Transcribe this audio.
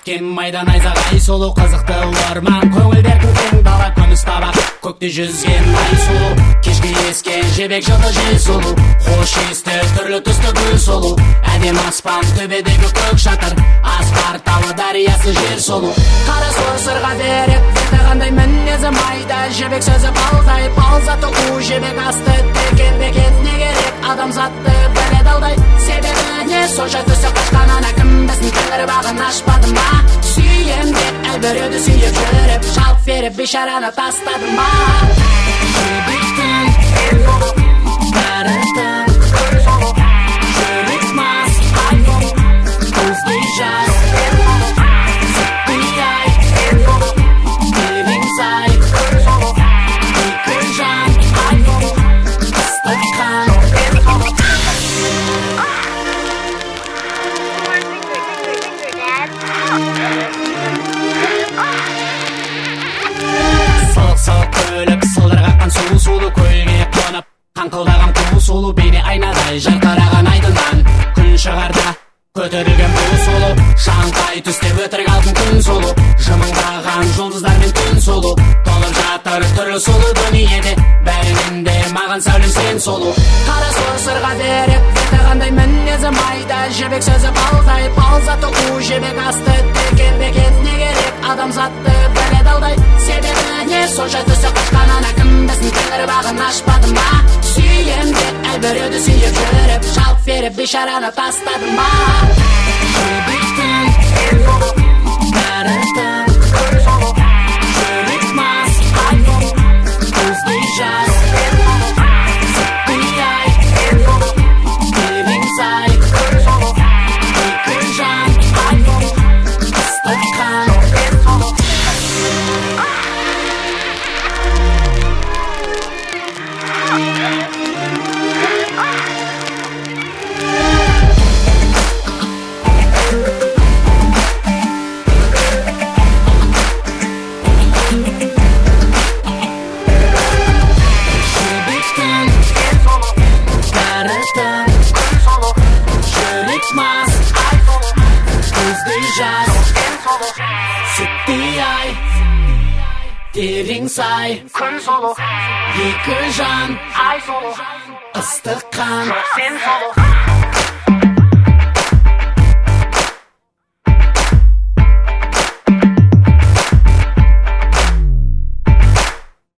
біткен майдан айзағай сұлу қызықты орман көңілдердің кең дала күміс табақ көкте жүзген ай сұлу кешке ескен жебек жылы жел сұлу хош иісті түрлі түсті гүл сұлу әдем аспан төбедегі көк шатыр асқар тауы дариясы жер сұлу қара сұр сырға берек қандай мінезі майда жебек сөзі балдай балзаты у жебек асты текен бекет не керек адамзатты біледі алдай себебі не сонша түсі қашқанына кім білсін тәңір бағын ашпады ма сүйем деп әлбіреуді сүйіп жүріп жалт беріп бейшараны тастады ма жебектің бәрі тың жүрек мас көздей жас сұлу көлге қонып қаңқылдаған қу сұлу бейне айнадай жарқыраған айдыннан күн шығарда көтерілген бұл сұлу шаңқай түсте өтірік алтын күн сұлу жымыңдаған жұлдыздар мен түн сұлу толып жатыр түрлі сұлу дүниеде бәрінен де маған сәулем сен сұлу қара сұр сырға берек қандай мінезі майда жебек сөзі балдай балзаты у жебек асты текен бекет не керек адамзатты біледі алдай себебі не сонша түсі қашқанына кім білсін тәңір бағын ашпады ма сүйем деп әлбіреуді сүйіп жүріп жалт беріп бейшараны тастады ма жебектің бәрі тың жүрек мас көздей жас терең сай күн сұлу екі жан ай сұлу ыстық қан сен сұлу